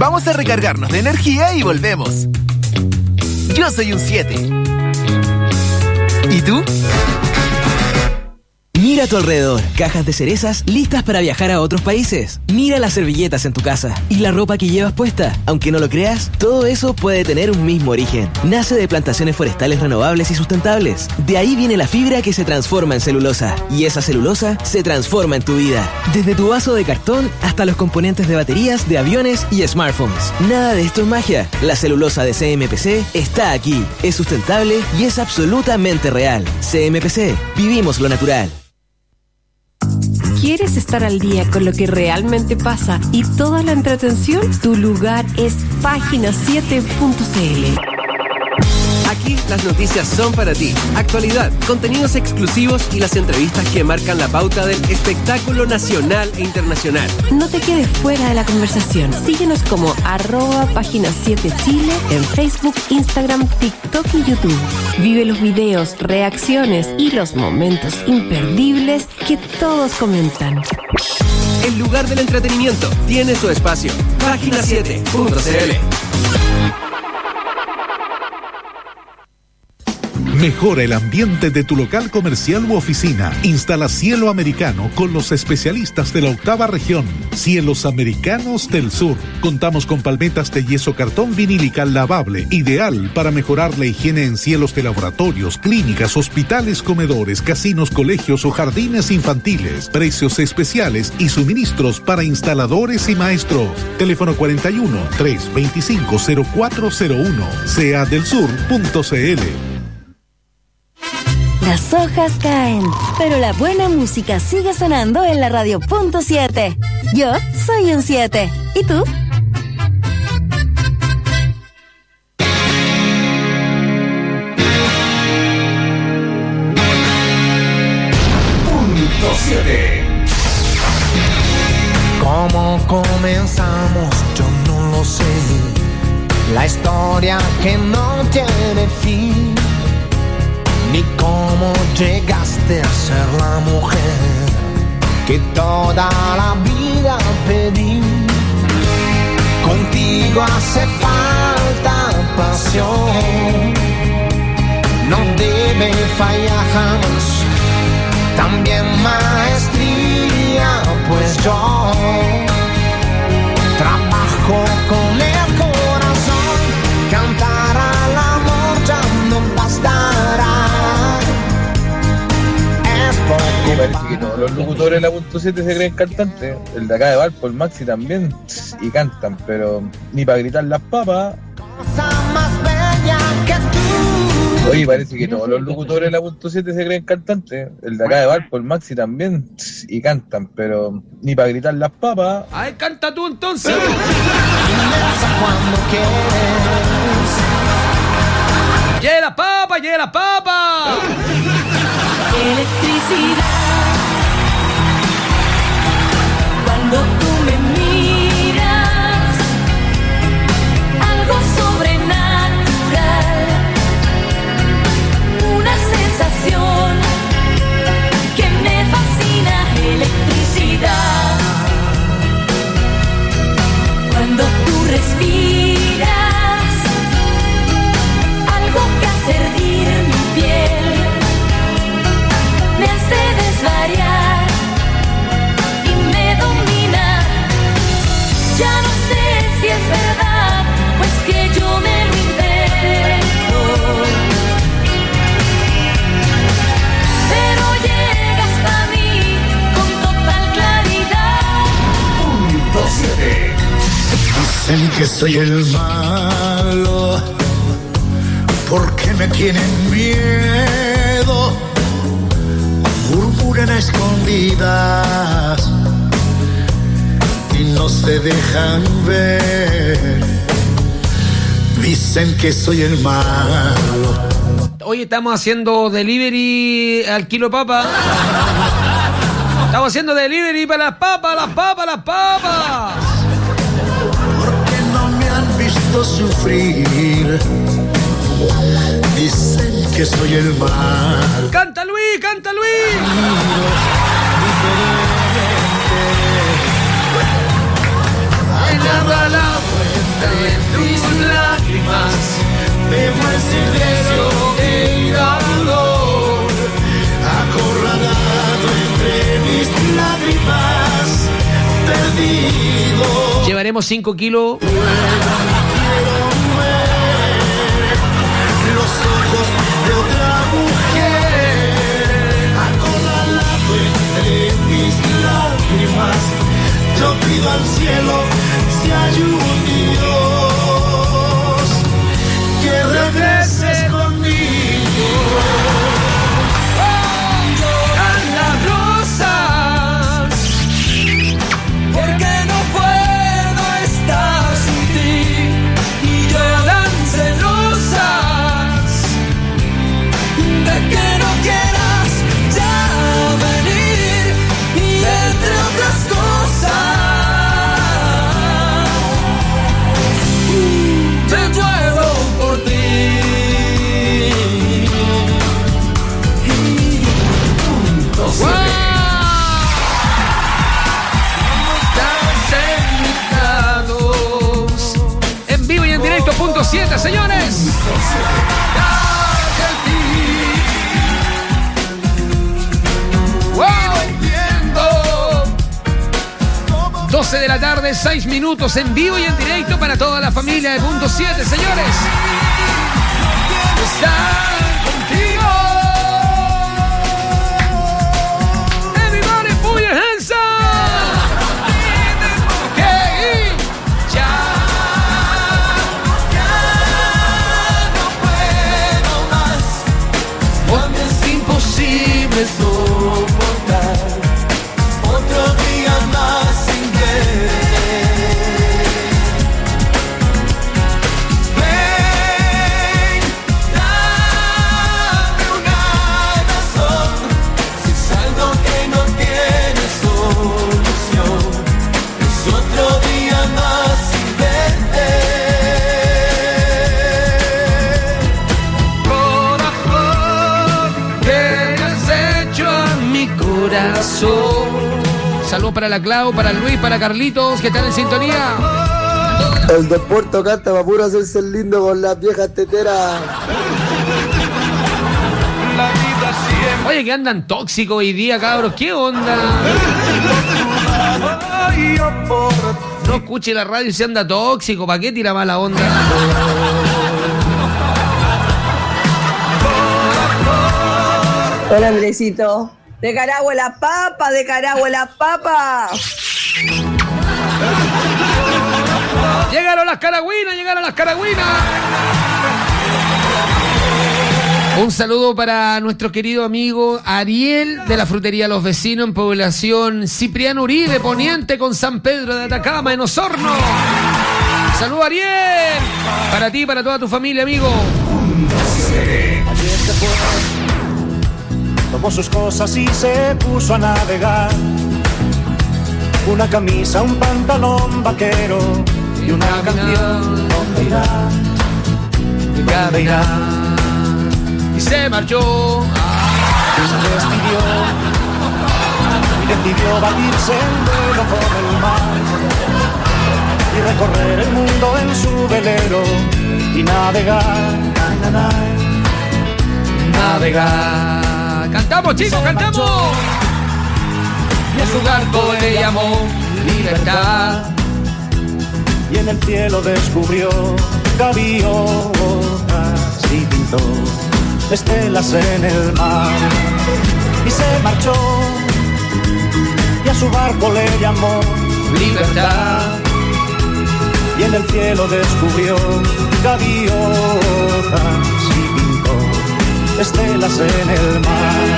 Vamos a recargarnos de energía y volvemos. Yo soy un 7. ¿Y tú? Mira a tu alrededor, cajas de cerezas listas para viajar a otros países. Mira las servilletas en tu casa y la ropa que llevas puesta. Aunque no lo creas, todo eso puede tener un mismo origen. Nace de plantaciones forestales renovables y sustentables. De ahí viene la fibra que se transforma en celulosa. Y esa celulosa se transforma en tu vida. Desde tu vaso de cartón hasta los componentes de baterías, de aviones y smartphones. Nada de esto es magia. La celulosa de CMPC está aquí. Es sustentable y es absolutamente real. CMPC. Vivimos lo natural. ¿Quieres estar al día con lo que realmente pasa y toda la entretención? Tu lugar es página7.cl. Aquí las noticias son para ti. Actualidad, contenidos exclusivos y las entrevistas que marcan la pauta del espectáculo nacional e internacional. No te quedes fuera de la conversación. Síguenos como @página7chile en Facebook, Instagram, TikTok y YouTube. Vive los videos, reacciones y los momentos imperdibles que todos comentan. El lugar del entretenimiento tiene su espacio. Página7.cl. Mejora el ambiente de tu local comercial u oficina. Instala Cielo Americano con los especialistas de la 8ª región. Cielos Americanos del Sur. Contamos con palmetas de yeso cartón vinílica lavable, ideal para mejorar la higiene en cielos de laboratorios, clínicas, hospitales, comedores, casinos, colegios o jardines infantiles. Precios especiales y suministros para instaladores y maestros. Teléfono 41 325 0401. seadelsur.cl. Las hojas caen, pero la buena música sigue sonando en la radio.7. Yo soy un 7. ¿Y tú? Punto 7. ¿Cómo comenzamos? Yo no lo sé. La historia que no tiene fin. Ni cómo llegaste a ser la mujer que toda la vida pedí. Contigo hace falta pasión, no debe fallar jamás. También maestría, pues yo trabajo con el corazón. Cantar al amor ya no bastará. Me parece que todos los locutores de la punto 7 se creen cantantes. El de acá de Valpo, el Maxi también, y cantan, pero ni para gritar las papas. Oye, parece que todos los locutores de la punto 7 se creen cantantes. El de acá de Valpo, el Maxi también, y cantan, pero ni para gritar las papas. ¡Ay, canta tú entonces! ¡Lleve la papa, lleve la papa! Electricidad. Cuando tú me miras, algo sobrenatural, una sensación que me fascina. Electricidad. Cuando tú respiras, algo que hace hervir mi piel, me hace desvariar y me domina. Ya no sé si es verdad, pues que yo me lo invento, pero llega hasta mí con total claridad. Punto 7. Dicen que soy el malo, porque me tienen miedo. Murmuran a escondidas y no se dejan ver. Dicen que soy el malo. Hoy estamos haciendo delivery al kilo papa. Estamos haciendo delivery para las papas, las papas, las papas. Porque no me han visto sufrir. Dicen que soy el mal. ¡Canta Luis, canta Luis! Ay, nada la Llevaremos 5 kilos. Los ojos de otra mujer, acorralado entre mis lágrimas, yo pido al cielo si hay un Dios que regreses conmigo. Lloran las rosas, porque no puedo estar sin ti, y lloran celosas de que no quieras ya venir, y entre otras cosas te lluevo por ti. En vivo y en directo, punto 7, señores. 12 de la tarde, 6 minutos, en vivo y en directo para toda la familia de punto 7, señores. Están contigo. Everybody put your hands up. Okay. Ya no puedo más. Porque es imposible soportar otro día más sin querer. Ven, dame una razón. Si es algo que no tiene solución, es otro día más sin verte. Corazón, ¿qué has hecho a mi corazón? Saludos para la Clau, para Luis, para Carlitos, que están en sintonía. El de Puerto canta para puro hacerse el lindo con las viejas teteras. Oye, que andan tóxicos hoy día, cabros. ¿Qué onda? No escuche la radio y se anda tóxico. ¿Para qué tira mala onda? Hola, Andresito. De Caragua la papa, de Caragua la papa. Llegaron las caragüinas, llegaron las caragüinas. Un saludo para nuestro querido amigo Ariel de la frutería Los Vecinos en población Cipriano Uribe, Poniente con San Pedro de Atacama, en Osorno. Saludo, Ariel. Para ti y para toda tu familia, amigo. Tomó sus cosas y se puso a navegar. Una camisa, un pantalón vaquero y una canción. ¿Dónde irá? ¿Dónde irá? Y se marchó. Se despidió y decidió batirse en vuelo con el mar y recorrer el mundo en su velero y navegar, navegar. Cantamos, chicos, cantamos. Y a su barco le llamó Libertad. Y en el cielo descubrió gaviotas y pintó estelas en el mar. Y se marchó y a su barco le llamó Libertad. Y en el cielo descubrió gaviotas y pintó estelas en el mar.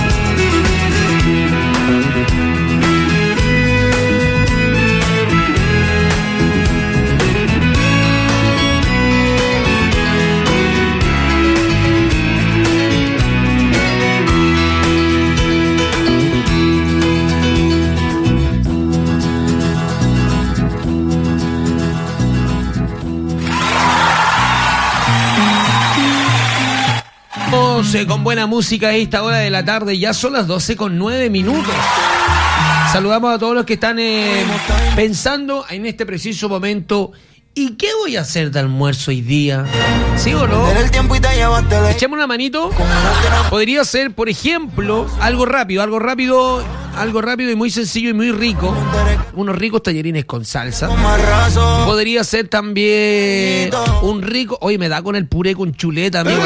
Con buena música a esta hora de la tarde. Ya son las 12:09. Saludamos a todos los que están pensando en este preciso momento: ¿y qué voy a hacer de almuerzo hoy día? ¿Sí o no? Echemos una manito. Podría ser, por ejemplo, algo rápido. algo rápido y muy sencillo y muy rico. Unos ricos tallarines con salsa. Podría ser también un rico... Oye, me da con el puré con chuleta, amigo.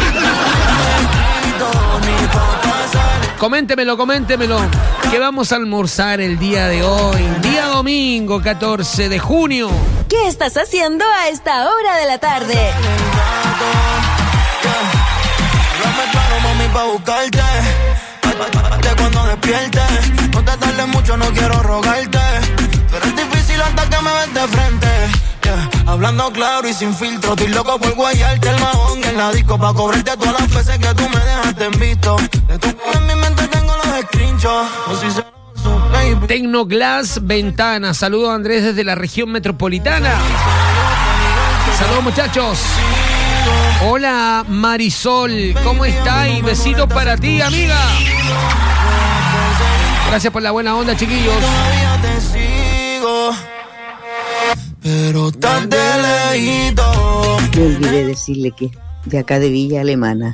Coméntemelo. ¿Qué vamos a almorzar el día de hoy? Día domingo, 14 de junio. ¿Qué estás haciendo a esta hora de la tarde? Pa' buscarte, cuando despiertes. No te tardes mucho, no quiero rogarte, pero es difícil hasta que me ves de frente. Hablando claro y sin filtro, estoy loco por guayarte el mahón en la disco pa' cobrarte todas las veces que tú me dejaste en visto. De tu en mi mente tengo los screenshots. Tecnoglass Ventana. Saludos, Andrés, desde la región metropolitana. Saludos, muchachos. Hola, Marisol, ¿cómo está? Y besitos para ti, amiga. Gracias por la buena onda, chiquillos. Pero tan de lejito. Me olvidé decirle que de acá de Villa Alemana.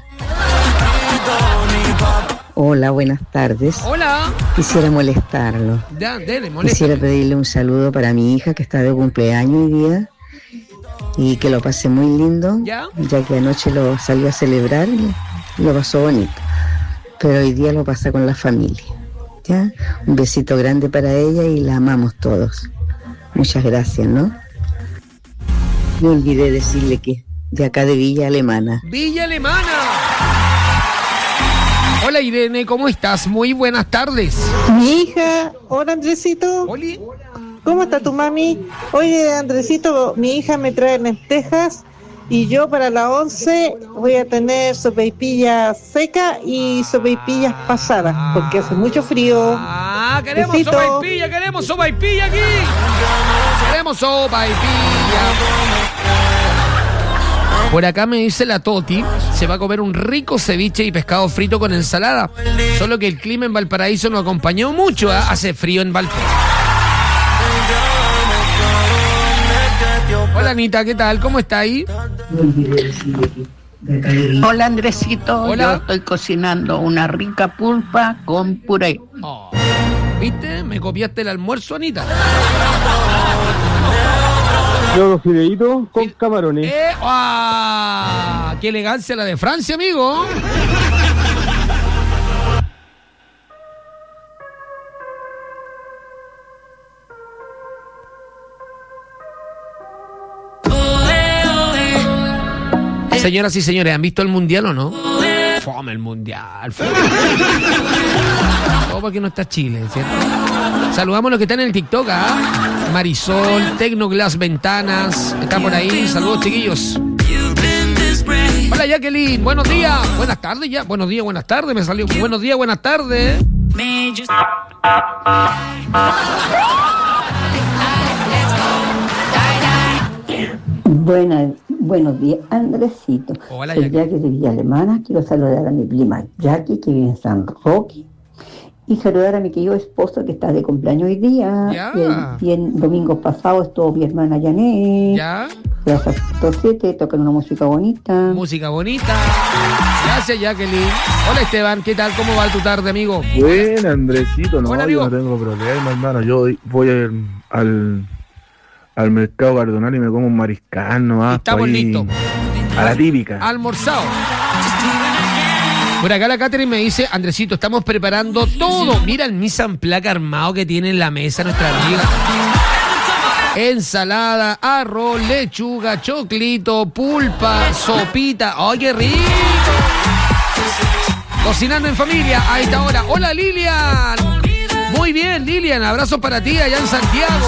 Hola, buenas tardes. Hola. Quisiera molestarlo. Dele, Quisiera pedirle un saludo para mi hija que está de cumpleaños hoy día. Y que lo pasé muy lindo, ya que anoche lo salió a celebrar y lo pasó bonito. Pero hoy día lo pasa con la familia. ¿Ya? Un besito grande para ella y la amamos todos. Muchas gracias, ¿no? Me olvidé decirle que de acá de Villa Alemana. ¡Villa Alemana! Hola, Irene, ¿cómo estás? Muy buenas tardes. Mi hija, hola, Andresito. Oli. ¿Cómo está tu mami? Oye, Andresito, mi hija me trae lentejas y yo para la 11 voy a tener sopaipilla seca y sopaipillas pasadas, porque hace mucho frío. Queremos besito. sopaipilla aquí. Queremos sopaipilla. Por acá me dice la Toti, se va a comer un rico ceviche y pescado frito con ensalada. Solo que el clima en Valparaíso no acompañó mucho, ¿eh? Hace frío en Valparaíso. Hola, Anita, ¿qué tal? ¿Cómo está ahí? Hola, Andresito. Hola. Yo estoy cocinando una rica pulpa con puré. Oh, ¿viste? Me copiaste el almuerzo, Anita. Yo los fideitos con camarones. ¡Qué elegancia la de Francia, amigo! Señoras y señores, ¿han visto el mundial o no? Fome el mundial. Todo porque no está Chile, ¿cierto? Saludamos a los que están en el TikTok, ¿ah? Marisol, Tecnoglass Ventanas, está por ahí. Saludos, chiquillos. Hola, Jacqueline, buenos días. Buenas tardes ya. Buenos días, buenas tardes. Me salió buenos días, buenas tardes. Buenos días, Andresito. Hola, Soy Jackie de Villa Alemana. Quiero saludar a mi prima Jackie, que vive en San Roque. Y saludar a mi querido esposo que está de cumpleaños hoy día. Ya. Y el domingo pasado estuvo mi hermana Janet. Ya. Gracias a 7, tocan una música bonita. Música bonita. Gracias, Jacqueline. Hola, Esteban, ¿qué tal? ¿Cómo va tu tarde, amigo? Buen, Andresito, no, Hola, yo amigo. no tengo problema, hermano. Yo voy al mercado Cardonal y me como un mariscal nomás. Estamos listos. A la típica. Almorzado. Por acá la Catherine me dice, Andresito, estamos preparando todo. Mira el mise en place armado que tiene en la mesa nuestra amiga. Ensalada, arroz, lechuga, choclito, pulpa, sopita. ¡Ay, qué rico! Cocinando en familia a esta hora. ¡Hola, Lilian! Muy bien, Lilian. Abrazo para ti allá en Santiago.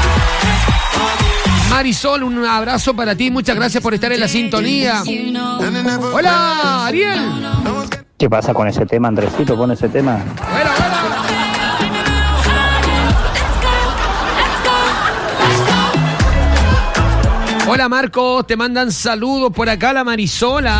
Marisol, un abrazo para ti. Muchas gracias por estar en la sintonía. Hola, Ariel. ¿Qué pasa con ese tema, Andresito? Pon ese tema. Hola, Marcos. Te mandan saludos por acá la Marisola.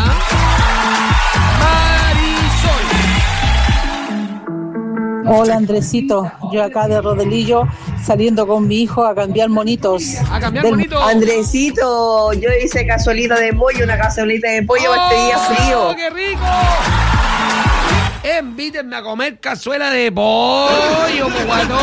Hola, Andresito. Yo acá de Rodelillo saliendo con mi hijo a cambiar monitos. A cambiar monitos. Andresito, yo hice cazuelita de pollo, una cazuelita de pollo para este día frío. ¡Qué rico! Invítenme a comer cazuela de pollo, guatón.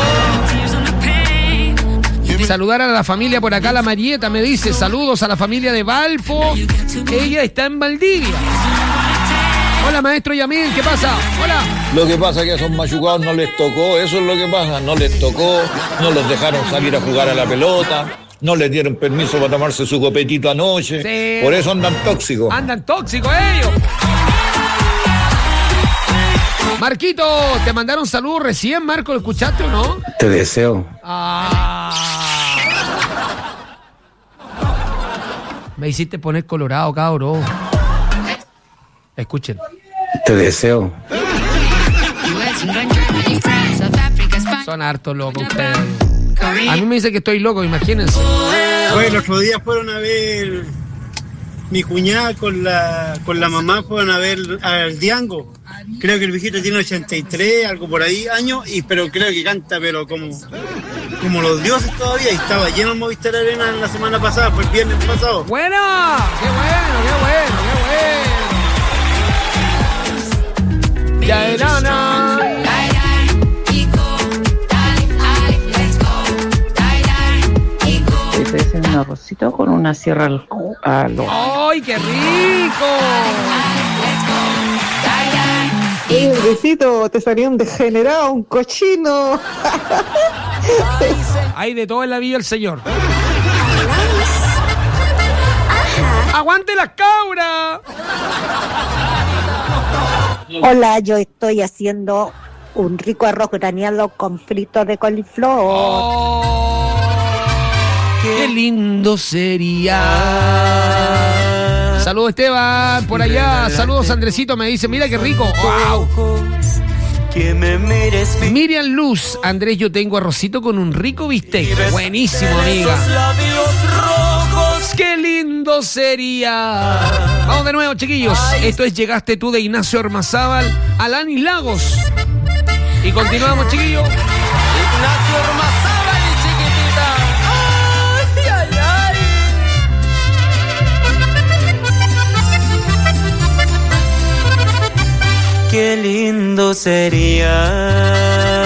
Saludar a la familia por acá, la Marieta me dice, saludos a la familia de Valpo. Ella está en Valdivia. Hola, maestro Yamil, ¿qué pasa? Hola. Lo que pasa es que a esos machucados no les tocó, eso es lo que pasa, no les tocó, no los dejaron salir a jugar a la pelota, no les dieron permiso para tomarse su copetito anoche, sí. Por eso andan tóxicos. Andan tóxicos ellos. Marquito, te mandaron saludos recién, Marco, ¿lo escuchaste o no? Te deseo. Me hiciste poner colorado, cabrón. Escuchen. Te deseo. Son hartos locos ustedes. A mí me dice que estoy loco, imagínense. Bueno, el otro día fueron a ver mi cuñada con la mamá, fueron a ver al Diango. Creo que el viejito tiene 83, algo por ahí, años, pero creo que canta, pero como los dioses todavía. Y estaba lleno el Movistar Arena la semana pasada, fue el viernes pasado. ¡Buena! ¡Qué bueno, qué bueno, qué bueno! Ya era nada. Estoy haciendo un arrocito con una sierra al ¡Ay, qué rico! Besito, te salió un degenerado, un cochino. Hay de todo en la vida el señor. ¡Aguante las cabras! Hola, yo estoy haciendo un rico arroz graneado con frito de coliflor. Oh, ¡qué lindo sería! Saludos Esteban, por allá. Saludos Andresito, me dice, mira qué rico. ¡Wow! Miriam Luz, Andrés, yo tengo arrocito con un rico bistec. Buenísimo, amiga. ¡Qué lindo sería! Vamos de nuevo, chiquillos. Esto es Llegaste tú de Ignacio Ormazábal, Alanis Lagos. Y continuamos, chiquillos. Ignacio Ormazábal y chiquitita. ¡Ay, ay, ay! Qué lindo sería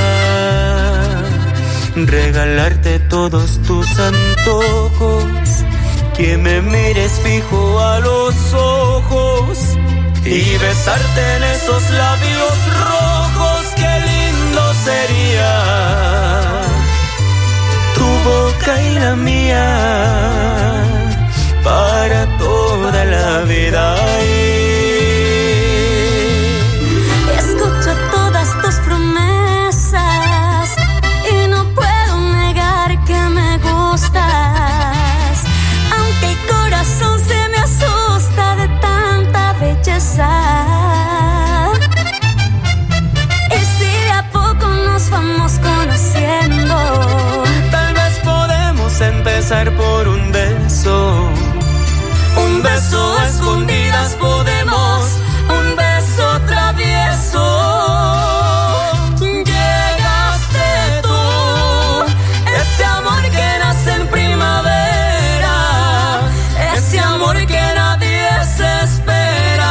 regalarte todos tus antojos, que me mires fijo a los ojos y besarte en esos labios rojos. Qué lindo sería tu boca y la mía para toda la vida. Escucho todas tus promesas y no puedo negar que me gustas, aunque el corazón se me asusta de tanta belleza. Y si de a poco nos vamos conociendo, tal vez podemos empezar por un beso. Un beso a escondidas podemos, un beso travieso. Llegaste tú, ese amor que nace en primavera, ese amor que nadie se espera.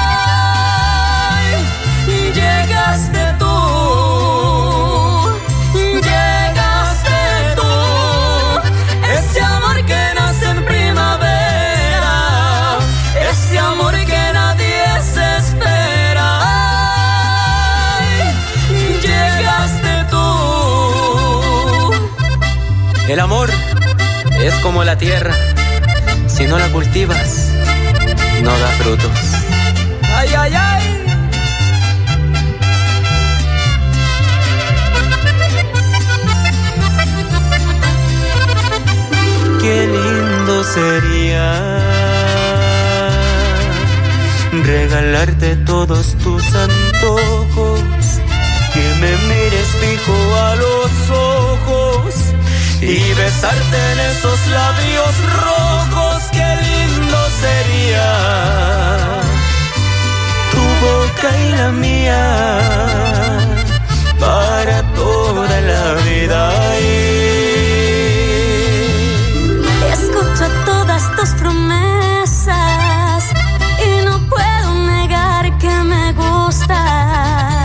Llegaste tú, ese amor que nace en primavera, ese amor que nadie se espera. Llegaste tú. El amor es como la tierra, si no la cultivas, no da frutos. Ay, ay, ay. Qué lindo sería regalarte todos tus antojos, que me mires fijo a los ojos y besarte en esos labios rojos. Qué lindo sería tu boca y la mía para toda la vida. escucho todas tus promesas y no puedo negar que me gustas.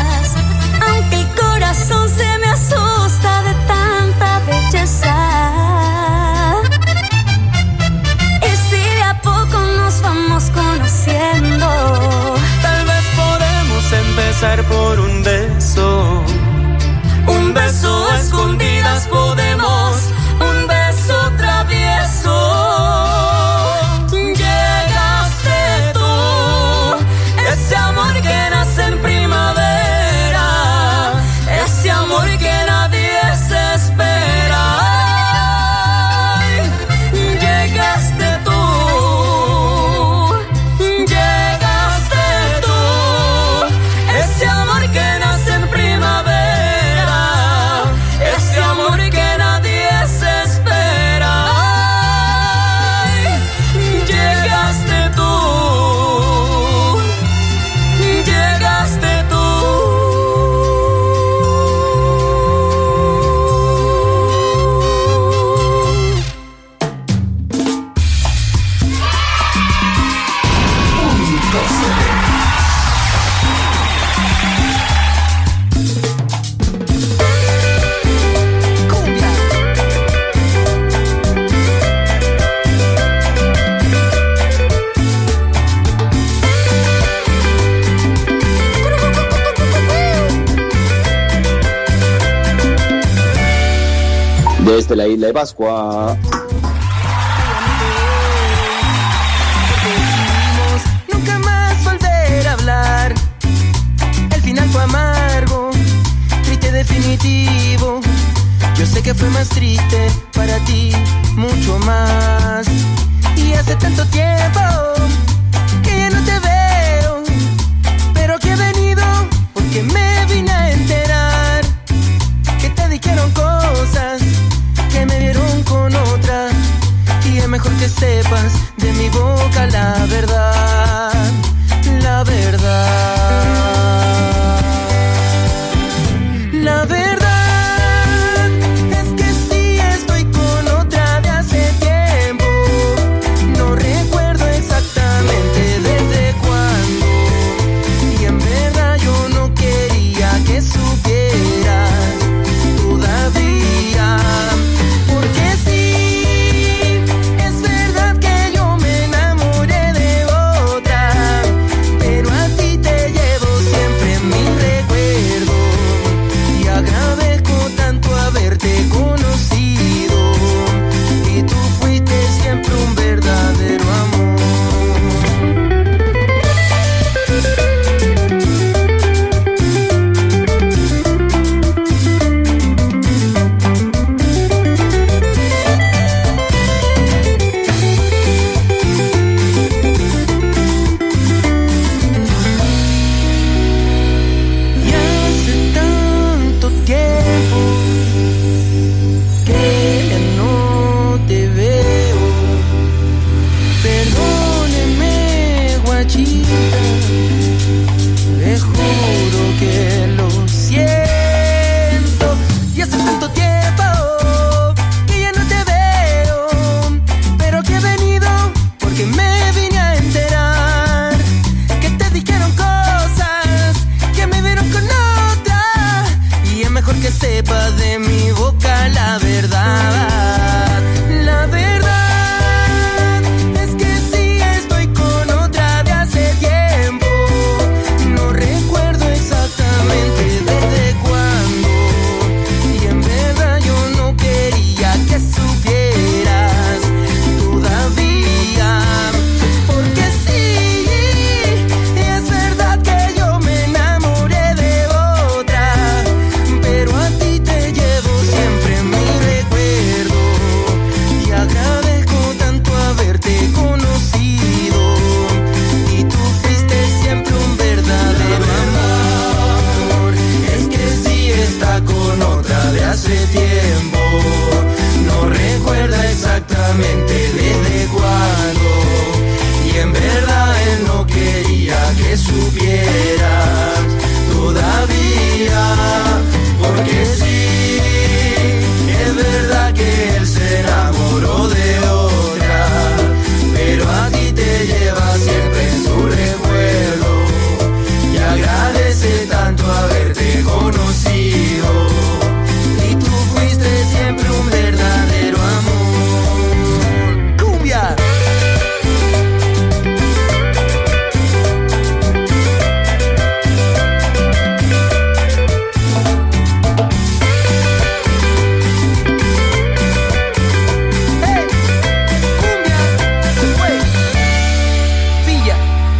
desde la isla de Pascua. Nunca más volver a hablar. El final fue amargo, triste definitivo. Yo sé que fue más triste para ti, mucho más. Y hace tanto tiempo que ya no te veo, pero que he venido porque me vine a enterar que te dijeron cosas que me vieron con otra. Y es mejor que sepas de mi boca la verdad, la verdad. La verdad es que sí estoy con otra de hace tiempo. No recuerdo exactamente desde cuándo. Y en verdad yo no quería que supieras todavía. Porque sí, es verdad que yo me enamoré de otra, pero a ti te llevo siempre en mi recuerdo. Y agradezco tanto haberte conocido, y tú fuiste siempre un verdadero amor. Y hace tanto tiempo que ya no te veo. Perdóneme, guachita, le juro que lo siento. Y hace tanto tiempo que ya no te veo, pero que he venido porque me vine a enterar que te dijeron cosas que me vieron con otra. Y es mejor que sepas de mi boca la verdad. La verdad es que sí estoy con otra de hace tiempo. No recuerdo exactamente desde cuándo. Y en verdad yo no quería que supieras todavía. Porque sí, es verdad que yo me enamoré de otra, pero a ti te llevo siempre en mi recuerdo. Y agradezco tanto haberte conocido, y tú fuiste siempre un verdadero amor. Es que sí está con otra de hace tiempo. No recuerda exactamente desde cuándo. Y en verdad él no quería que supieras todavía. Porque sí, es verdad que él se enamoró de otra, pero a ti te lleva siempre en su recuerdo. Y agradece tanto haberte conocido, y tú fuiste siempre un verdadero amor. ¡Cumbia! Villa.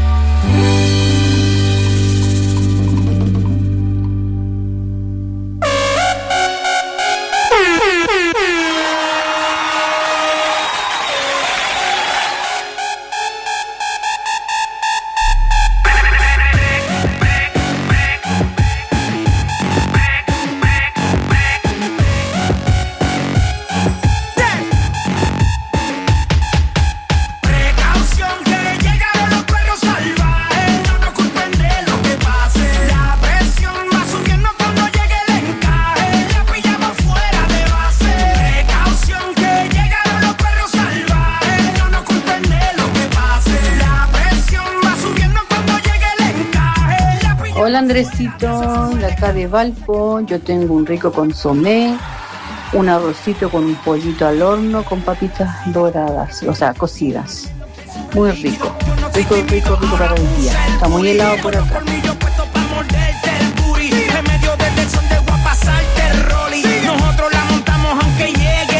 Precaución que llegaron los perros salvajes. No nos culpen de lo que pase. La presión va subiendo cuando llegue el encaje. La pillamos fuera de base. Precaución que llegaron los perros salvajes. No nos culpen de lo que pase. La presión va subiendo cuando llegue el encaje. Hola Andresito, de acá de Valpo. Yo tengo un rico consomé, un arrocito con un pollito al horno con papitas doradas, o sea, cocidas. Muy rico, rico, rico, rico para el día. Está muy helado por acá. En medio del sol te voy a pasarte el rolling. Nosotros la montamos aunque llegue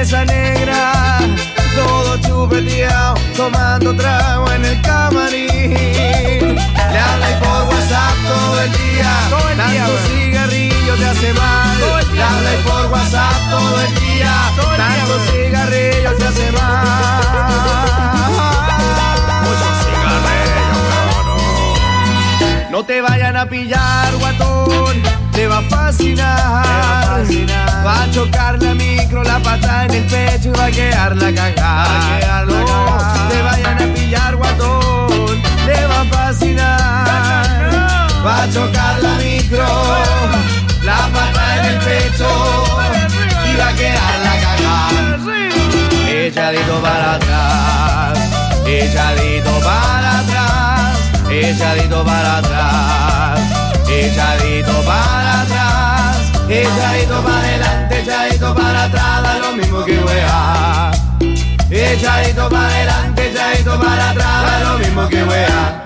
mesa negra, todo chupeteado, tomando trago en el camarín. Le habla y por WhatsApp todo el día, tanto cigarrillo te hace mal. Le habla y por WhatsApp todo el día, tanto cigarrillo te hace mal. Muchos cigarrillos, pero no te vayan a pillar, guatón, te va a fascinar. Va a chocar la micro, la pata en el pecho y va a quedar la cagada. No te vayan a pillar, guatón, te va a fascinar. Va a chocar la micro, la pata en el pecho y va a quedar la cagada. Echadito para atrás, echadito para atrás, echadito para atrás, echadito para atrás, echadito para adelante, echadito para atrás, da lo mismo que wea. Echadito para adelante, echadito para atrás, da lo mismo que wea.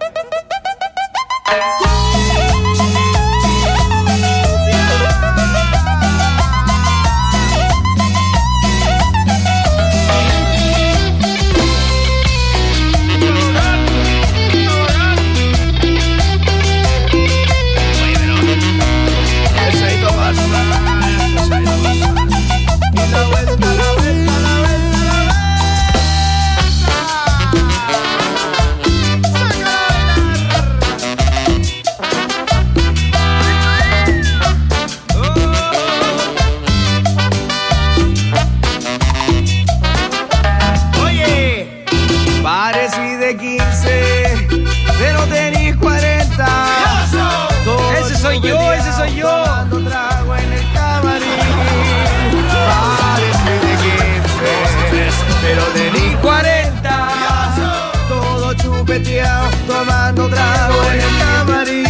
Tomando trago en el camarín.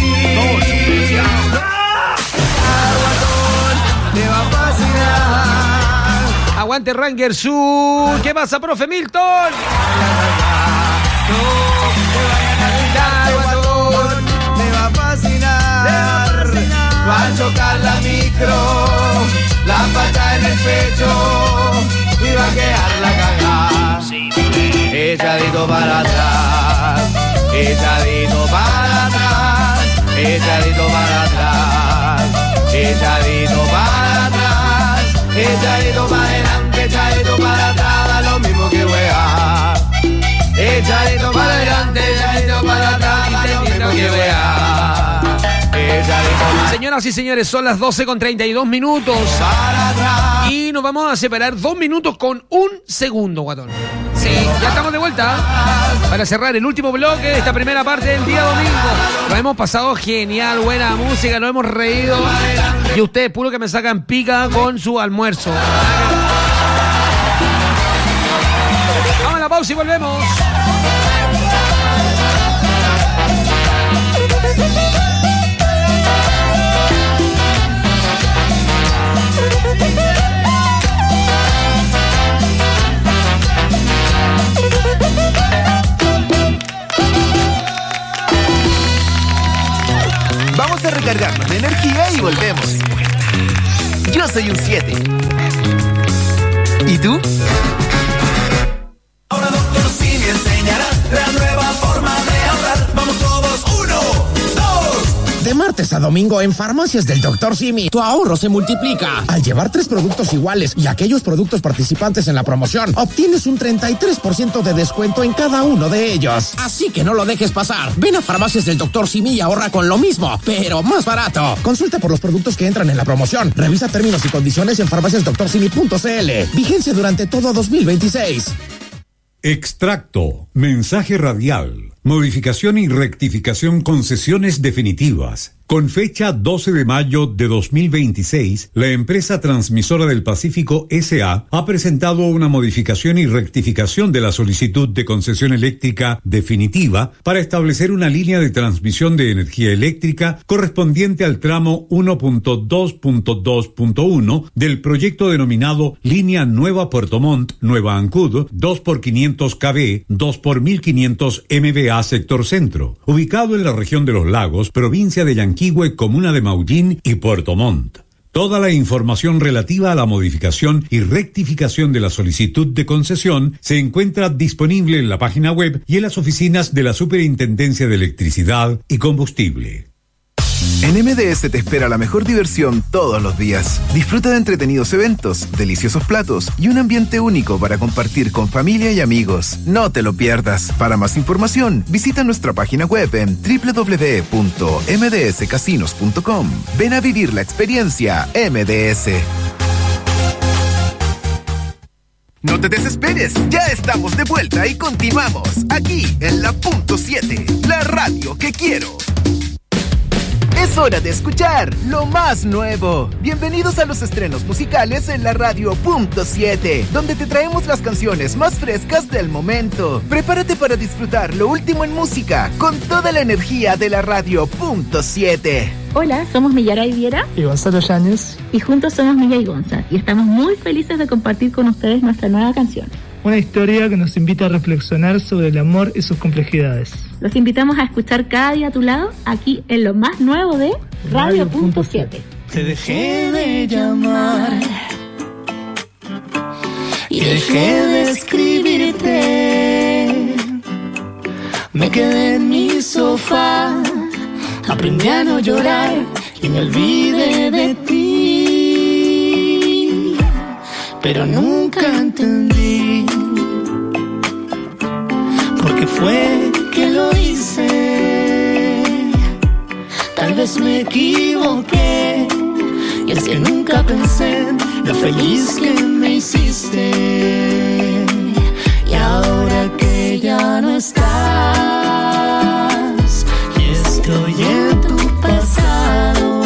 Te va a fascinar. Aguante Ranger Sur. ¿Qué pasa, profe Milton? Te va a fascinar. Va a chocar la micro, la pata en el pecho y va a quedar la cagada. Echadito para atrás, echadito para atrás, echadito para atrás, echadito para atrás, echadito para adelante, echadito para atrás, da lo mismo que wea. Echadito para adelante, echadito para atrás, da lo mismo que wea. Señoras y señores, son las 12:32 minutos. Y nos vamos a separar 2 minutos con 1 segundo, guatón. Sí, ya estamos de vuelta para cerrar el último bloque de esta primera parte del día domingo. Lo hemos pasado genial, buena música, nos hemos reído. Y ustedes puro que me sacan pica con su almuerzo. Vamos a la pausa y volvemos. Vamos a recargarnos de energía y volvemos. Yo soy un 7. ¿Y tú? Ahora Dr. Simi enseñará la nueva forma de ahorrar. Vamos todos, 1, 2. De martes a domingo en Farmacias del Dr. Simi, tu ahorro se multiplica. Al llevar 3 productos iguales y aquellos productos participantes en la promoción, obtienes un 33% de descuento en cada uno de ellos. Así que no lo dejes pasar. Ven a Farmacias del Dr. Simi y ahorra con lo mismo, pero más barato. Consulta por los productos que entran en la promoción. Revisa términos y condiciones en farmaciasdoctorsimi.cl. Vigencia durante todo 2026. Extracto. Mensaje radial. Modificación y rectificación concesiones definitivas. Con fecha 12 de mayo de 2026, la empresa Transmisora del Pacífico S.A. ha presentado una modificación y rectificación de la solicitud de concesión eléctrica definitiva para establecer una línea de transmisión de energía eléctrica correspondiente al tramo 1.2.2.1 del proyecto denominado Línea Nueva Puerto Montt, Nueva Ancud, 2x500 kV, 2x1500 MVA sector centro, ubicado en la región de Los Lagos, provincia de Yanquihue, comuna de Maullín y Puerto Montt. Toda la información relativa a la modificación y rectificación de la solicitud de concesión se encuentra disponible en la página web y en las oficinas de la Superintendencia de Electricidad y Combustible. En MDS te espera la mejor diversión todos los días. Disfruta de entretenidos eventos, deliciosos platos y un ambiente único para compartir con familia y amigos. No te lo pierdas. Para más información, visita nuestra página web en www.mdscasinos.com. Ven a vivir la experiencia MDS. No te desesperes, ya estamos de vuelta y continuamos aquí en la Punto 7, la radio que quiero. Es hora de escuchar lo más nuevo. Bienvenidos a los estrenos musicales en la radio Punto 7, donde te traemos las canciones más frescas del momento. Prepárate para disfrutar lo último en música con toda la energía de la radio Punto 7. Hola, somos Millaray Viera y Gonzalo Yáñez. Y juntos somos Milla y Gonza. Y estamos muy felices de compartir con ustedes nuestra nueva canción. Una historia que nos invita a reflexionar sobre el amor y sus complejidades. Los invitamos a escuchar Cada Día a Tu Lado, aquí en lo más nuevo de Radio Punto 7. Te dejé de llamar y dejé de escribirte. Me quedé en mi sofá, aprendí a no llorar y me olvidé de ti. Pero nunca entendí por qué fue que lo hice. Tal vez me equivoqué, y es que nunca pensé en lo feliz que me hiciste. Y ahora que ya no estás y estoy en tu pasado,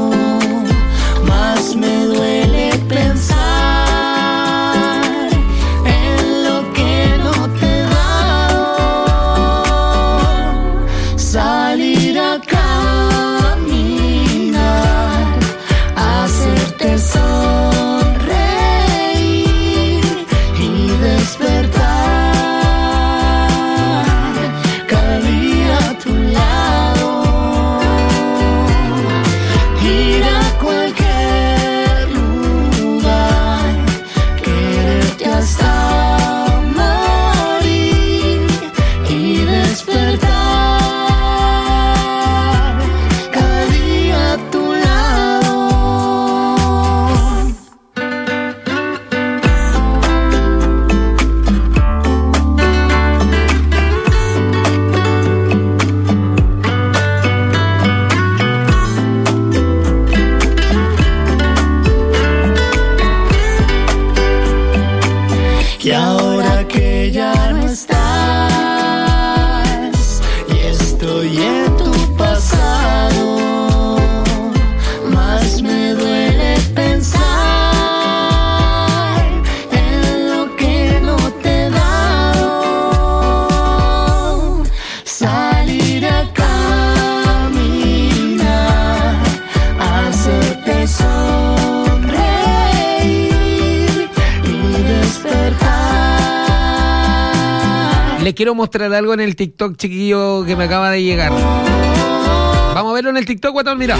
más me duele pensar sonreír y despertar cada día a tu lado, ir a cualquier lugar, quererte hasta morir y despertar cada día a tu lado. Y ahora que ya no estás y estoy en tu pasado, más me duele pensar en lo que no te he dado. Salir a caminar, hacerte sonreír y despertar. Les quiero mostrar algo en el TikTok, chiquillo, que me acaba de llegar. Vamos a verlo en el TikTok, guatón, mira.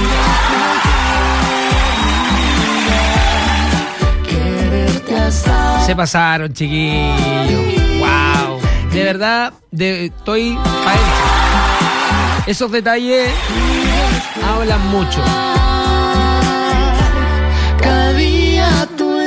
Se pasaron, chiquillos. Wow. De verdad, estoy pa' él. Esos detalles hablan mucho. Cada día a tu lado.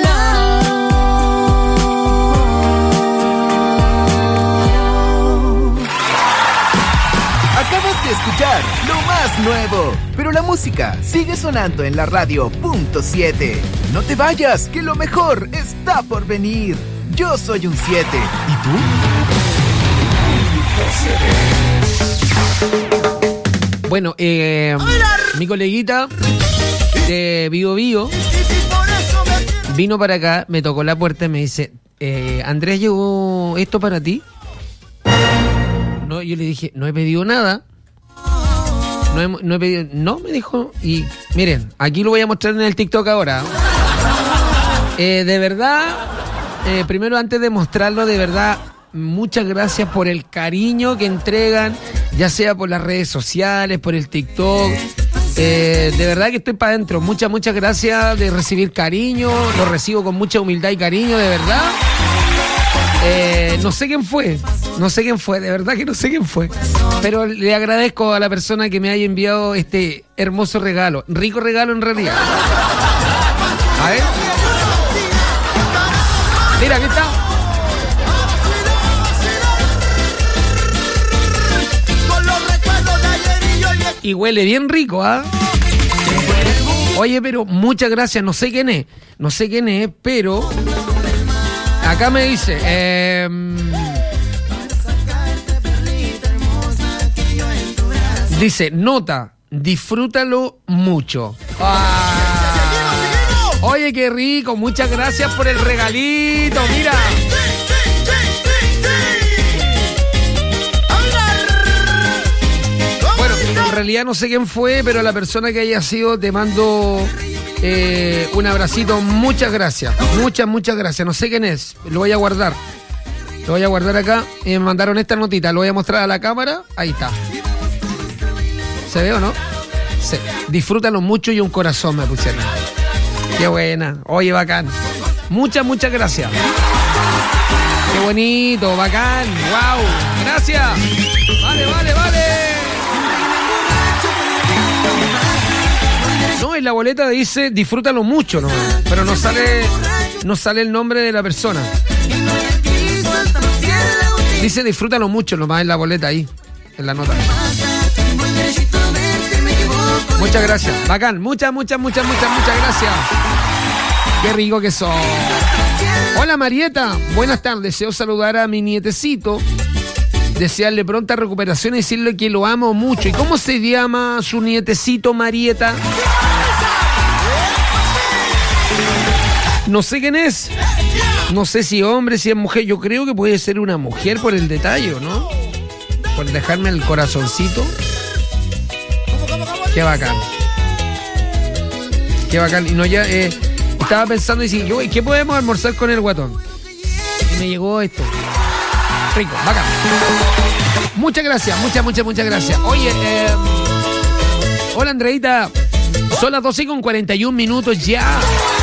Acabas de escuchar lo más nuevo, pero la música sigue sonando en la radio Punto 7. No te vayas, que lo mejor está por venir. Yo soy un 7. ¿Y tú? Bueno, mi coleguita de Bio Bio vino para acá, me tocó la puerta y me dice, Andrés, ¿llegó esto para ti? No, yo le dije, no he pedido nada. No he pedido. No, me dijo. Y miren, aquí lo voy a mostrar en el TikTok ahora. De verdad, primero antes de mostrarlo, de verdad, muchas gracias por el cariño que entregan, ya sea por las redes sociales, por el TikTok. De verdad que estoy para adentro. Muchas gracias de recibir cariño. Lo recibo con mucha humildad y cariño, de verdad. No sé quién fue, de verdad que no sé quién fue. Pero le agradezco a la persona que me haya enviado este hermoso regalo. Rico regalo en realidad. A ver. Mira, aquí está. Y huele bien rico, ¿ah? Oye, pero muchas gracias. No sé quién es, pero acá me dice, dice, nota, disfrútalo mucho. Oye, qué rico, muchas gracias por el regalito, mira. Bueno, en realidad no sé quién fue, pero a la persona que haya sido te mando un abracito, muchas gracias. Muchas gracias, no sé quién es, lo voy a guardar. Lo voy a guardar acá y me mandaron esta notita, lo voy a mostrar a la cámara, ahí está. ¿Se ve o no? Sí. Disfrútalo mucho y un corazón me pusieron. Qué buena. Oye, bacán. Muchas gracias. Qué bonito, bacán. Wow. Gracias. Vale. No, en la boleta dice disfrútalo mucho, ¿no? Pero no sale el nombre de la persona. Dice disfrútalo mucho nomás en la boleta ahí, en la nota. Muchas gracias. Bacán. Muchas gracias. Qué rico que son. Hola Marieta. Buenas tardes. Deseo saludar a mi nietecito. Desearle pronta recuperación y decirle que lo amo mucho. ¿Y cómo se llama su nietecito, Marieta? No sé quién es. No sé si hombre, si es mujer. Yo creo que puede ser una mujer por el detalle, ¿no? Por dejarme el corazoncito. Qué bacán. Y no ya estaba pensando y dije, ¿qué podemos almorzar con el guatón? Y me llegó esto. Rico, bacán. Muchas gracias. Oye, hola Andreita. Son las 12:41 ya.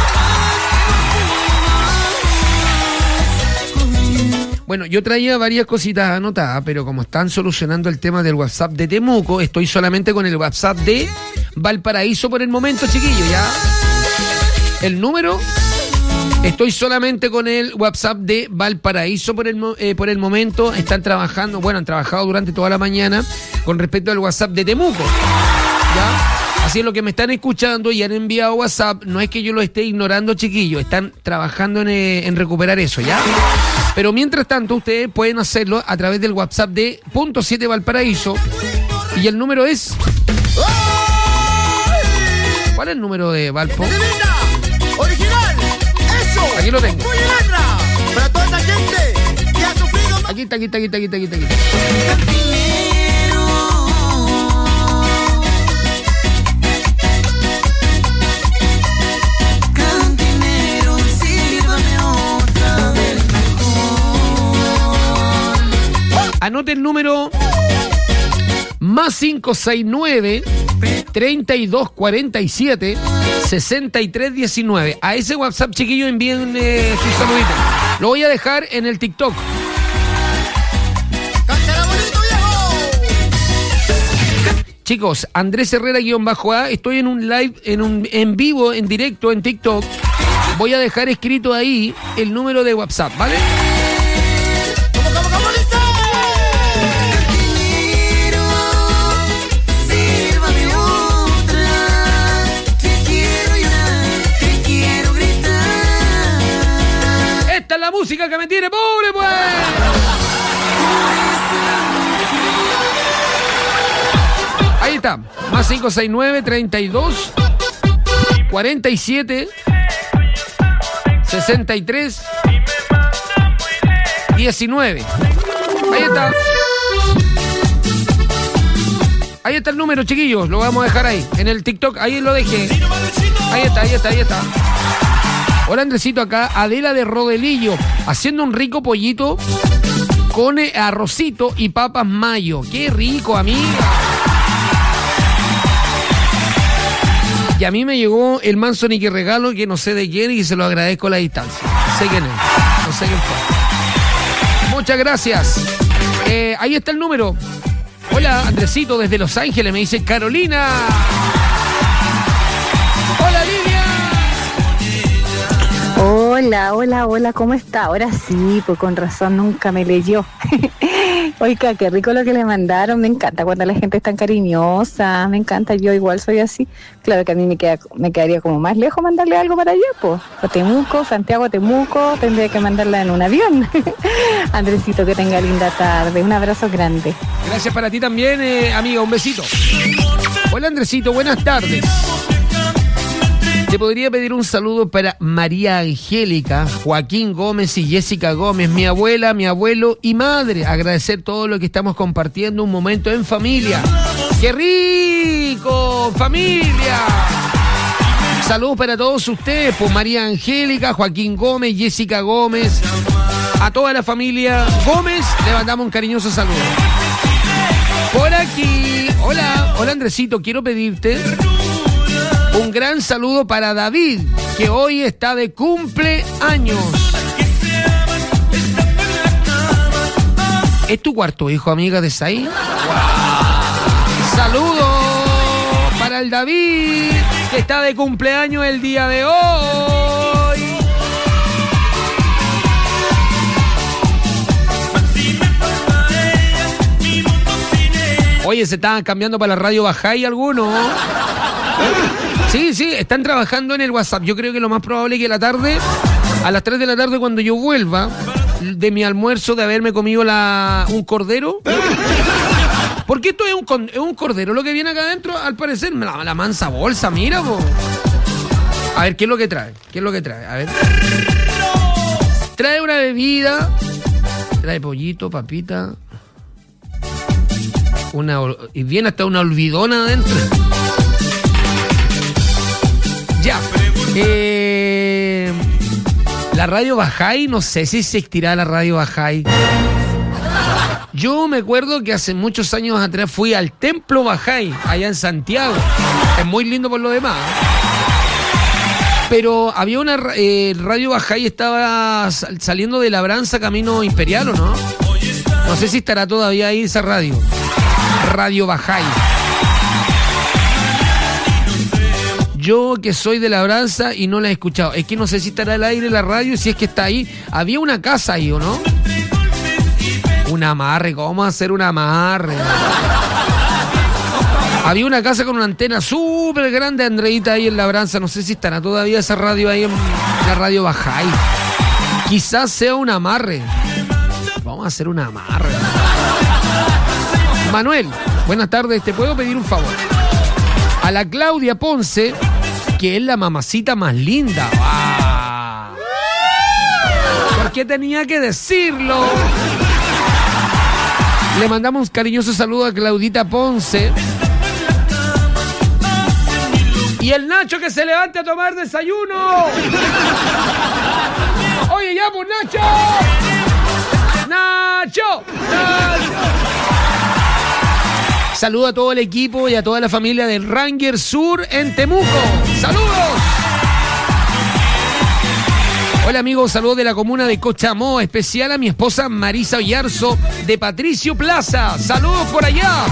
Bueno, yo traía varias cositas anotadas, pero como están solucionando el tema del WhatsApp de Temuco, estoy solamente con el WhatsApp de Valparaíso por el momento, chiquillos, ¿ya? El número, estoy solamente con el WhatsApp de Valparaíso por el momento. Están trabajando, han trabajado durante toda la mañana con respecto al WhatsApp de Temuco, ¿ya? Así es, lo que me están escuchando y han enviado WhatsApp, no es que yo lo esté ignorando, chiquillos, están trabajando en recuperar eso, ¿ya? Pero mientras tanto, ustedes pueden hacerlo a través del WhatsApp de .7 Valparaíso. Y el número es... ¿Cuál es el número de Valpo? Original, eso. Aquí lo tengo. Para toda esa gente que ha sufrido. Aquí está. Anote el número +569 3247 6319. A ese WhatsApp, chiquillos, envíen sus saluditos. Lo voy a dejar en el TikTok. Chicos, Andrés Herrera-A, estoy en un live, en vivo, en directo, en TikTok. Voy a dejar escrito ahí el número de WhatsApp, ¿vale? Esta es la música que me tiene pobre, pues. Ahí está, +569 32 47 63 19. Ahí está. Ahí está el número, chiquillos. Lo vamos a dejar ahí, en el TikTok. Ahí lo dejé. Ahí está. Hola, Andresito, acá Adela de Rodelillo, haciendo un rico pollito con arrocito y papas mayo. ¡Qué rico, amiga! Y a mí me llegó el manso Nicky regalo que no sé de quién y se lo agradezco a la distancia. No sé quién es, no sé quién fue. Muchas gracias. Ahí está el número. Hola, Andresito, desde Los Ángeles, me dice Carolina. Hola, Lidia. Hola, ¿cómo está? Ahora sí, pues con razón nunca me leyó. Oiga, qué rico lo que le mandaron, me encanta cuando la gente es tan cariñosa, me encanta, yo igual soy así. Claro que a mí me quedaría como más lejos mandarle algo para allá, pues. A Temuco, Santiago, Temuco, tendría que mandarla en un avión. Andresito, que tenga linda tarde, un abrazo grande. Gracias para ti también, amiga, un besito. Hola, Andresito, buenas tardes. Te podría pedir un saludo para María Angélica, Joaquín Gómez y Jessica Gómez, mi abuela, mi abuelo y madre. Agradecer todo lo que estamos compartiendo, un momento en familia. ¡Qué rico! ¡Familia! Saludos para todos ustedes, por María Angélica, Joaquín Gómez, Jessica Gómez. A toda la familia Gómez le mandamos un cariñoso saludo. Por aquí, hola Andresito, quiero pedirte un gran saludo para David, que hoy está de cumpleaños. ¿Es tu cuarto hijo, amiga de Saí? ¡Wow! Saludos para el David, que está de cumpleaños el día de hoy. Oye, se estaban cambiando para la radio Bajay algunos. Sí, están trabajando en el WhatsApp. Yo creo que lo más probable es que a las 3 de la tarde, cuando yo vuelva de mi almuerzo de haberme comido un cordero. Porque esto es un cordero lo que viene acá adentro, al parecer. La mansa bolsa, mira, po. A ver, ¿qué es lo que trae? A ver. Trae una bebida. Trae pollito, papita. Y viene hasta una olvidona adentro. Ya. La radio Bajay, no sé si existirá la radio Bajay. Yo me acuerdo que hace muchos años atrás fui al Templo Bajay, allá en Santiago. Es muy lindo por lo demás. Pero había una radio Bajay, estaba saliendo de Labranza camino Imperial, ¿o no? No sé si estará todavía ahí esa radio. Radio Bajay. Yo que soy de Labranza y no la he escuchado. Es que no sé si estará al aire la radio, si es que está ahí. Había una casa ahí, ¿o no? Un amarre, ¿cómo hacer un amarre? Había una casa con una antena súper grande, Andreita, ahí en Labranza. No sé si estará todavía esa radio ahí en la radio Bajay. Quizás sea un amarre. Vamos a hacer un amarre. Manuel, buenas tardes. ¿Te puedo pedir un favor? A la Claudia Ponce, que es la mamacita más linda. ¡Ah! ¿Por qué tenía que decirlo? Le mandamos un cariñoso saludo a Claudita Ponce. Y el Nacho que se levante a tomar desayuno. Oye, ya, pues, Nacho. Nacho. Saludo a todo el equipo y a toda la familia del Ranger Sur en Temuco. ¡Saludos! Hola amigos, saludos de la comuna de Cochamó, especial a mi esposa Marisa Oyarzo de Patricio Plaza. ¡Saludos por allá!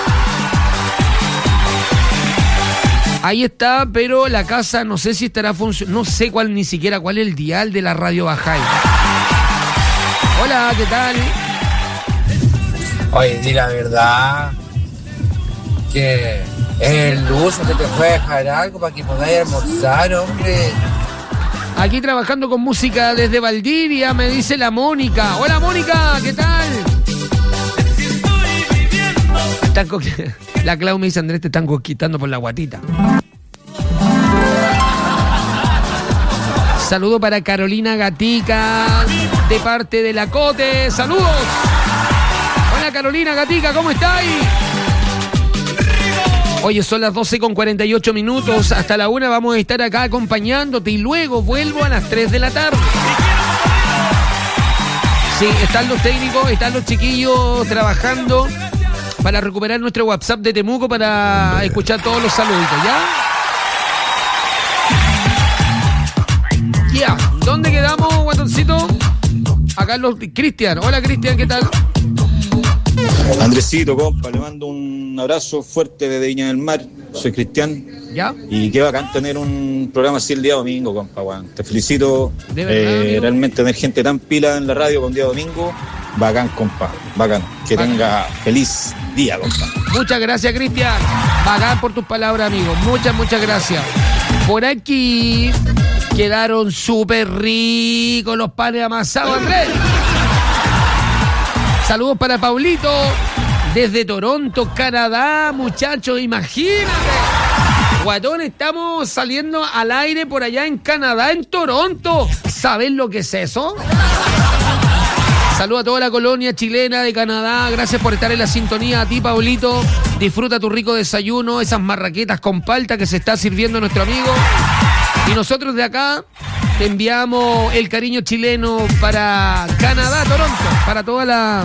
Ahí está, pero la casa no sé si estará funcionando, no sé ni siquiera cuál es el dial de la radio Bajay. Hola, ¿qué tal? Oye, di la verdad que el luz que te puede dejar algo para que podáis almorzar, hombre. Aquí trabajando con música desde Valdivia, me dice la Mónica. Hola Mónica, ¿qué tal? La Clau me dice, Andrés, te están conquistando por la guatita. Saludo para Carolina Gatica, de parte de la Cote. ¡Saludos! Hola Carolina Gatica, ¿cómo estáis? Oye, son las 12:48. Hasta la 1 vamos a estar acá acompañándote y luego vuelvo a las 3 de la tarde. Sí, están los técnicos, están los chiquillos trabajando para recuperar nuestro WhatsApp de Temuco para escuchar todos los saluditos, ¿ya? Ya, ¿dónde quedamos, guatoncito? Acá Cristian. Hola, Cristian, ¿qué tal? Andresito, compa, le mando un abrazo fuerte desde Viña del Mar. Soy Cristian. ¿Ya? Y qué bacán tener un programa así el día domingo, compa, weón. Te felicito. De verdad, realmente tener gente tan pila en la radio con día domingo, bacán, compa, bacán. Que tenga feliz día, compa. Muchas gracias, Cristian. Bacán por tus palabras, amigo. Muchas gracias. Por aquí quedaron súper ricos los panes amasados, Andrés. Saludos para Paulito desde Toronto, Canadá, muchachos, imagínate. Guatón, estamos saliendo al aire por allá en Canadá, en Toronto. ¿Sabes lo que es eso? Saludos a toda la colonia chilena de Canadá. Gracias por estar en la sintonía. A ti, Paulito. Disfruta tu rico desayuno, esas marraquetas con palta que se está sirviendo nuestro amigo. Y nosotros de acá te enviamos el cariño chileno para Canadá, Toronto, para toda la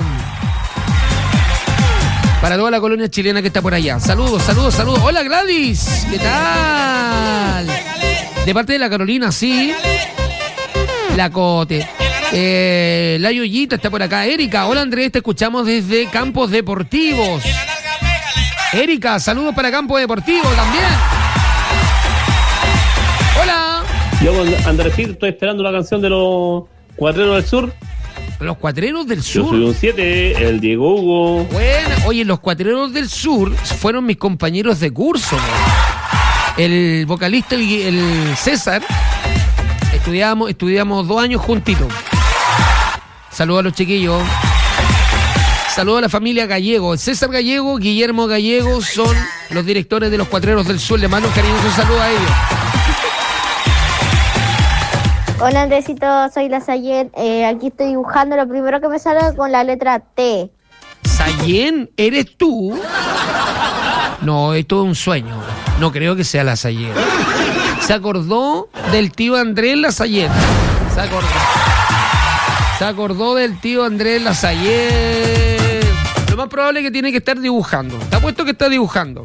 colonia chilena que está por allá. Saludos. Hola, Gladys. ¿Qué tal? De parte de la Carolina, sí. La Cote. La Yoyita está por acá. Erika. Hola, Andrés. Te escuchamos desde Campos Deportivos. Erika, saludos para Campos Deportivos también. Hola. Yo con Andresito estoy esperando la canción de los Cuatreros del Sur. Los Cuatreros del Sur. Yo soy un 7, el Diego Hugo. Bueno, oye, los Cuatreros del Sur fueron mis compañeros de curso, ¿no? El vocalista, el César, estudiamos 2 años juntitos. Saludos a los chiquillos. Saludos a la familia Gallego. César Gallego, Guillermo Gallego son los directores de los Cuatreros del Sur. Les mando un cariñoso saludo a ellos. Hola, Andresito, soy la Sayen. Aquí estoy dibujando lo primero que me sale con la letra T. ¿Sayen? ¿Eres tú? No, esto es un sueño. No creo que sea la Sayen. Se acordó del tío Andrés Lasayen. Se acordó del tío Andrés Lasayen. Lo más probable es que tiene que estar dibujando. Te apuesto que está dibujando.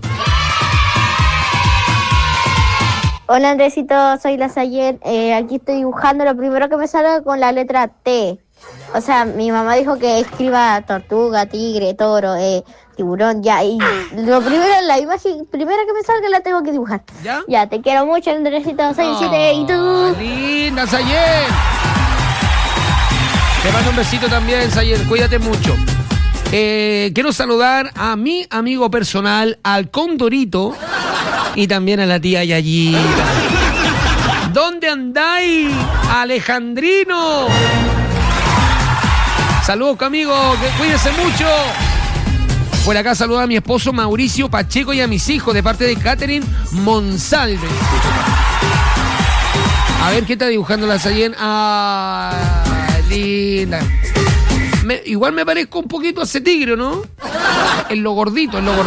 Hola, Andresito, soy la Sayen. Aquí estoy dibujando lo primero que me sale con la letra T. O sea, mi mamá dijo que escriba tortuga, tigre, toro, tiburón, ya. Y lo primero, la imagen primera que me salga la tengo que dibujar. ¿Ya? Ya, te quiero mucho, Andresito, soy el 7. ¿Y tú? ¡Linda, Sayen! Te mando un besito también, Sayen. Cuídate mucho. Quiero saludar a mi amigo personal, al Condorito, y también a la tía Yayita. ¿Dónde andáis, Alejandrino? Saludos, amigo, que cuídense mucho. Por acá saludo a mi esposo Mauricio Pacheco y a mis hijos de parte de Catherine Monsalve. A ver qué está dibujando la Sayen. Ah, linda. Igual me parezco un poquito a ese tigre, ¿no? En lo gordito. Tú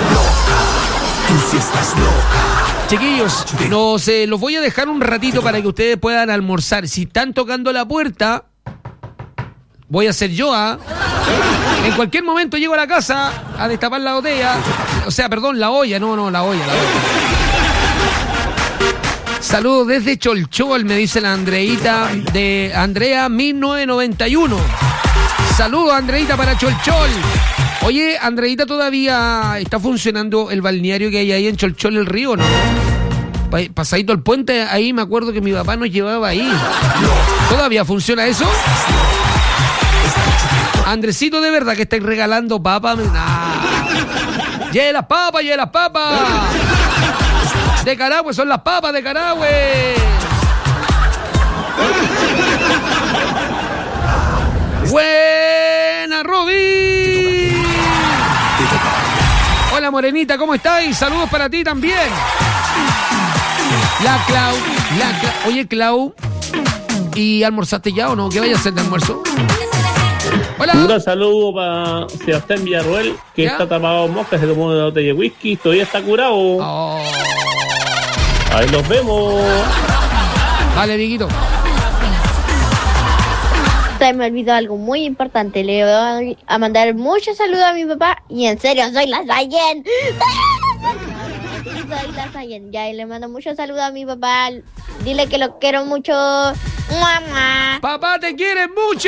sí estás loca. Chiquillos, los voy a dejar un ratito para que ustedes puedan almorzar. Si están tocando la puerta, voy a ser yo, ¿ah? En cualquier momento llego a la casa a destapar la botella. O sea, perdón, la olla. No, la olla. Saludos desde Cholchol, me dice la Andreita de Andrea 1991. Saludos, Andreita, para Cholchol. Oye, Andreita, ¿todavía está funcionando el balneario que hay ahí en Cholchol, el río, no? Pasadito el puente, ahí me acuerdo que mi papá nos llevaba ahí. ¿Todavía funciona eso? Andresito, ¿de verdad que estáis regalando papas? Nah. ¡Lleve las papas! De Carahue, son las papas de Carahue. Buena, Robin. Hola, Morenita, ¿cómo estáis? Saludos para ti también. La Clau. Oye, Clau, ¿y almorzaste ya o no? ¿Qué vaya a hacer de almuerzo? Hola. Un gran saludo para Sebastián Villarruel, que está tapado en moscas, se tomó una botella de whisky, todavía está curado. Oh. Ahí nos vemos. Vale, Dieguito. Se me olvidó algo muy importante. Le voy a mandar muchos saludos a mi papá. Y en serio, soy la Sayen. soy la Sayen. Ya, y le mando muchos saludos a mi papá. Dile que lo quiero mucho. Mamá. Papá, te quiere mucho.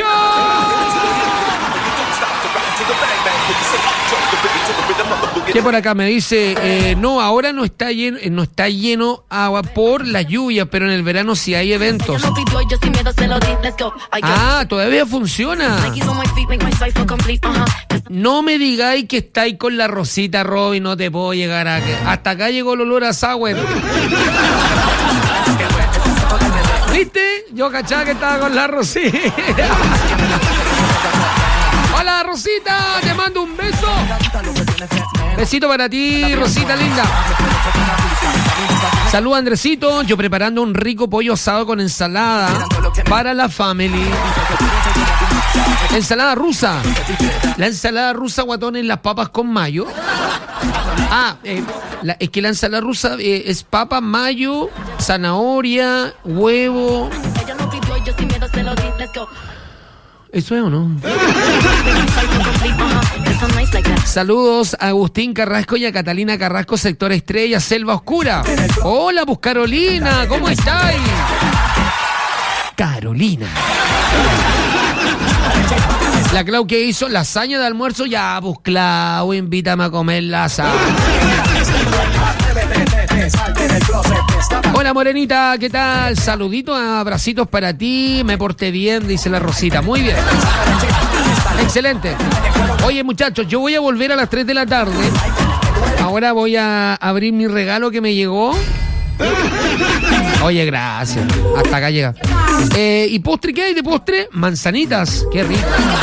Que por acá me dice, no, ahora no está lleno agua por la lluvia, pero en el verano sí hay eventos. Ah, todavía funciona. No me digáis que estáis con la Rosita, Robin, no te puedo llegar a... Hasta acá llegó el olor a Sauer. ¿Viste? Yo cachaba que estaba con la Rosita. Hola, Rosita, te mando un beso. Besito para ti, Rosita linda. Salud, Andresito. Yo preparando un rico pollo asado con ensalada para la family. Ensalada rusa. La ensalada rusa, guatones, las papas con mayo. Es que la ensalada rusa es papa, mayo, zanahoria, huevo. ¿Eso es o no? Saludos a Agustín Carrasco y a Catalina Carrasco, sector Estrella, Selva Oscura. Hola, pues Carolina, ¿cómo estáis? Carolina. La Clau que hizo lasaña de almuerzo, ya, pues Clau, invítame a comer lasaña. Hola, Morenita, ¿qué tal? Saluditos, abracitos para ti, me porté bien, dice la Rosita. Muy bien. Excelente. Oye, muchachos, yo voy a volver a las 3 de la tarde. Ahora voy a abrir mi regalo que me llegó. Oye, gracias. Hasta acá llega. ¿Y postre qué hay de postre? Manzanitas. Qué rico.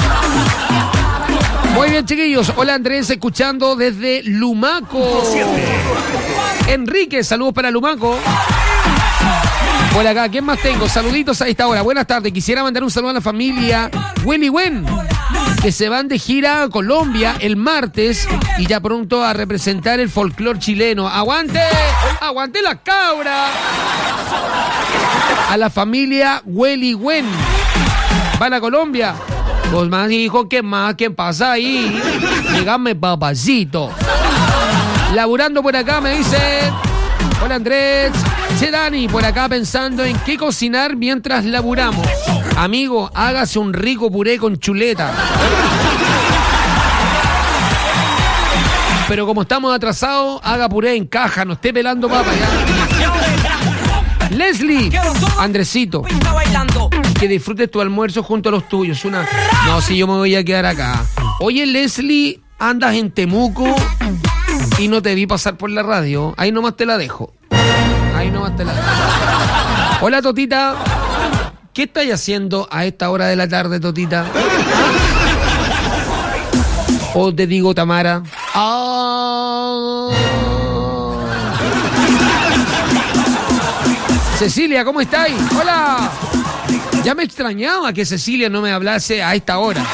Muy bien, chiquillos. Hola, Andrés, escuchando desde Lumaco. Enrique, saludos para Lumaco. Por acá, ¿quién más tengo? Saluditos a esta hora. Buenas tardes. Quisiera mandar un saludo a la familia Willy Wen, que se van de gira a Colombia el martes y ya pronto a representar el folclore chileno. ¡Aguante! ¡Aguante la cabra! A la familia Willy Wen. ¿Van a Colombia? Pues más, hijo, ¿qué más? ¿Qué pasa ahí? Dígame, papacito. Laburando por acá, me dice... Hola, Andrés. Che, Dani, por acá pensando en qué cocinar mientras laburamos. Amigo, hágase un rico puré con chuleta. Pero como estamos atrasados, haga puré en caja, no esté pelando papa ya. Leslie, Andresito, que disfrutes tu almuerzo junto a los tuyos. No, si yo me voy a quedar acá. Oye, Leslie, andas en Temuco y no te vi pasar por la radio. Ahí nomás te la dejo. Hola, Totita. ¿Qué estáis haciendo a esta hora de la tarde, Totita? O te digo, Tamara. Cecilia, ¿cómo estáis? Hola. Ya me extrañaba que Cecilia no me hablase a esta hora.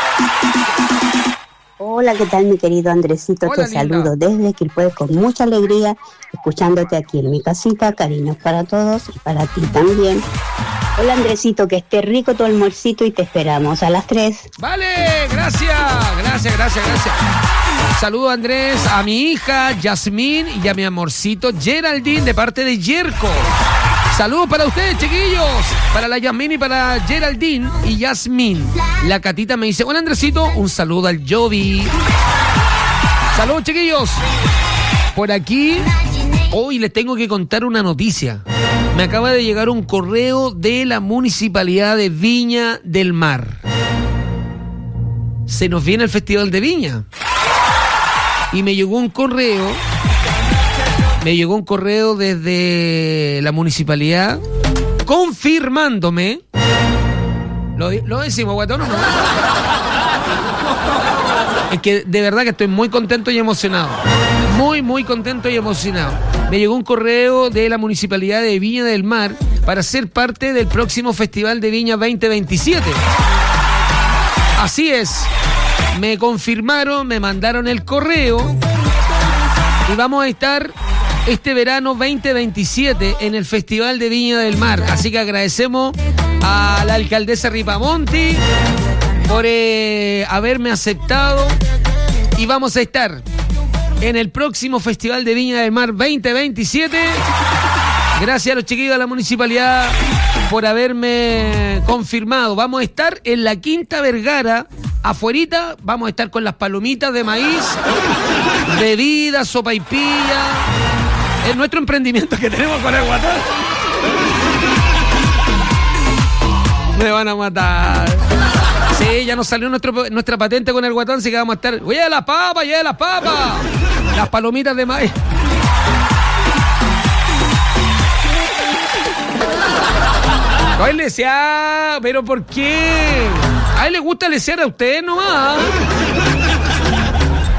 Hola, ¿qué tal, mi querido Andresito? Hola, te saludo desde Quilpué con mucha alegría, escuchándote aquí en mi casita. Cariños para todos y para ti también. Hola, Andresito, que esté rico tu almuercito y te esperamos a las 3. Vale, gracias. Saludo, Andrés, a mi hija Yasmín y a mi amorcito Geraldine de parte de Yerko. Saludos para ustedes, chiquillos. Para la Yasmín y para Geraldine y Yasmín. La Catita me dice, hola, Andresito, un saludo al Jovi. Saludos, chiquillos. Por aquí, hoy les tengo que contar una noticia. Me acaba de llegar un correo de la Municipalidad de Viña del Mar. Se nos viene el Festival de Viña. Y me llegó un correo desde la municipalidad confirmándome. ¿Lo decimos, guatón, o no? Es que de verdad que estoy muy contento y emocionado. Muy contento y emocionado. Me llegó un correo de la Municipalidad de Viña del Mar para ser parte del próximo Festival de Viña 2027. Así es. Me confirmaron, me mandaron el correo y vamos a estar este verano 2027 en el Festival de Viña del Mar. Así que agradecemos a la alcaldesa Ripamonti por haberme aceptado y vamos a estar en el próximo Festival de Viña del Mar 2027. Gracias a los chiquillos de la municipalidad por haberme confirmado. Vamos a estar en la Quinta Vergara, afuerita, vamos a estar con las palomitas de maíz, bebidas, sopaipilla. Es nuestro emprendimiento que tenemos con el Guatán. Me van a matar. Sí, ya nos salió nuestra patente con el Guatán, así que vamos a estar. ¡Oye, las papas! ¡Oye, las papas! Las palomitas de maíz. Ay, lesear, pero ¿por qué? A él le gusta lesear a usted nomás.